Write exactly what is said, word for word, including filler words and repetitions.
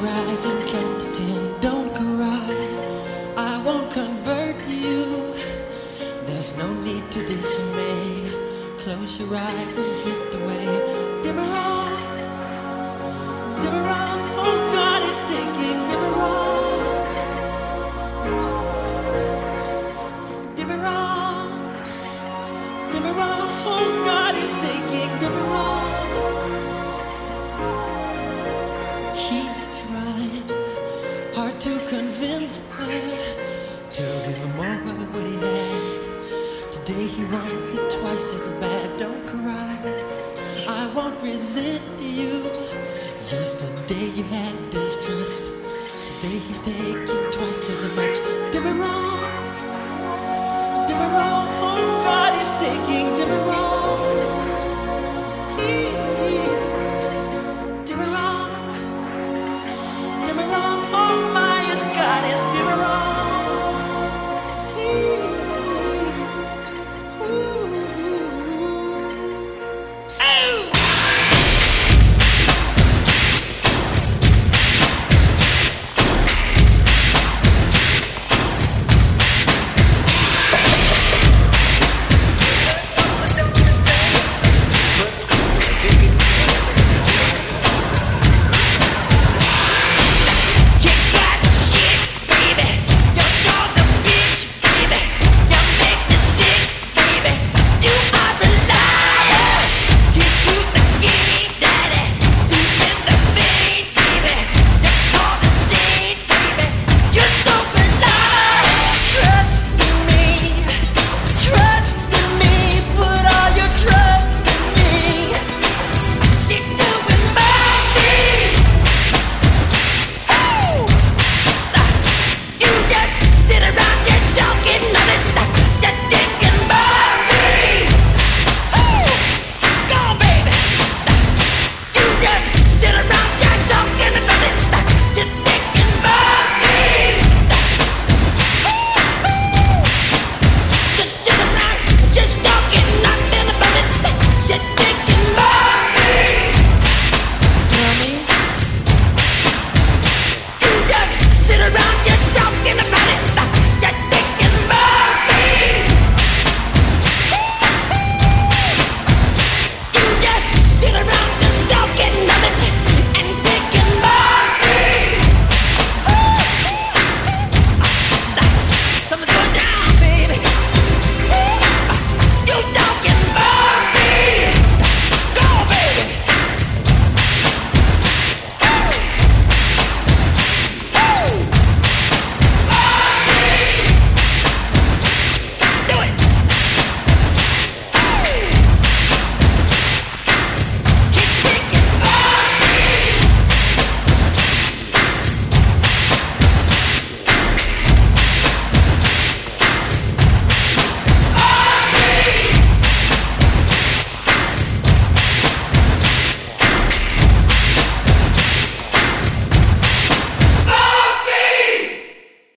eyes and count to ten. Don't cry, I won't convert you. There's no need to dismay. Close your eyes and drift away. Deborah, Deborah, oh God is taking Deborah. Deborah, Deborah, oh God is taking Deborah. He's trying hard to convince her to give him more of what he had. Today he wants it twice as bad. Don't cry, I won't resent you. Yesterday you had distrust. Today he's taking twice as much. Deborah, Deborah.